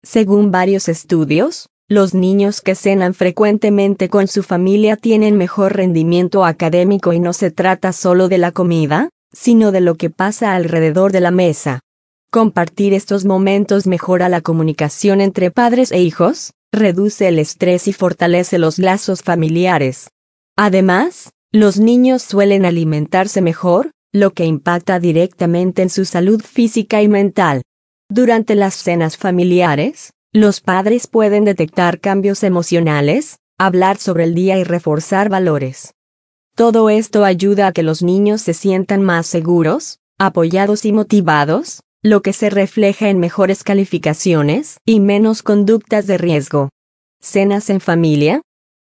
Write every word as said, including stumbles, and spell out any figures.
Según varios estudios, los niños que cenan frecuentemente con su familia tienen mejor rendimiento académico y no se trata solo de la comida, sino de lo que pasa alrededor de la mesa. Compartir estos momentos mejora la comunicación entre padres e hijos, reduce el estrés y fortalece los lazos familiares. Además, los niños suelen alimentarse mejor, lo que impacta directamente en su salud física y mental. Durante las cenas familiares, los padres pueden detectar cambios emocionales, hablar sobre el día y reforzar valores. Todo esto ayuda a que los niños se sientan más seguros, apoyados y motivados, lo que se refleja en mejores calificaciones y menos conductas de riesgo. Cenas en familia,